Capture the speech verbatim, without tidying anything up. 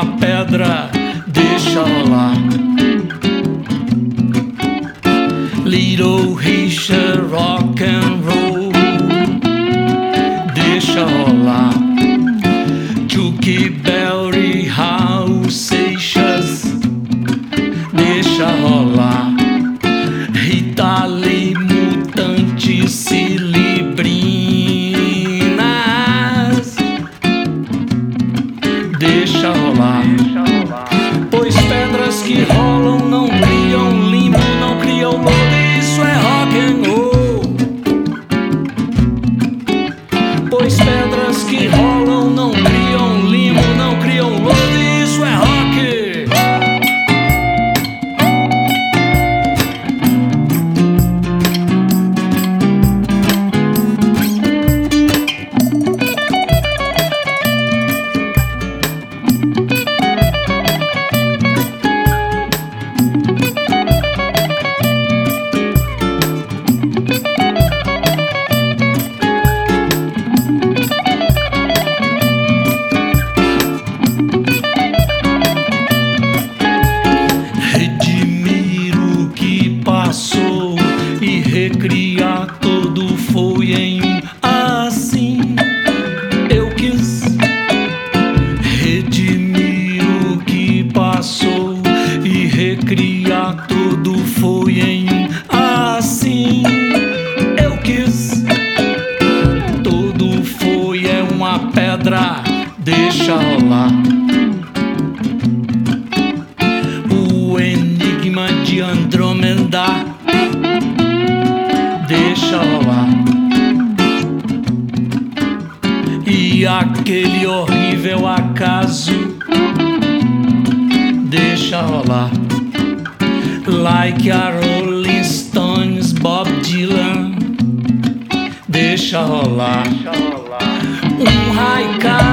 uma pedra, deixa rolar. Little Richard rock and roll, deixa rolar. Chuck Berry, Raul Seixas, deixa rolar. Rita Lee, Mutantes, Cilibrinas, deixa rolar. Pois pedras que rolam não criam limbo, não criam lodo, isso é rock and roll. Pois pedras que rolam não criam limbo, não criam lodo, isso é rock. E recriar todo foi em um assim. Eu quis redimir o que passou e recriar todo foi em um assim. Eu quis, todo foi é uma pedra, deixa rolar. O enigma de Andrômeda, deixa rolar. E aquele horrível acaso, deixa rolar. Like a Rolling Stones, Bob Dylan, deixa rolar. Um haikai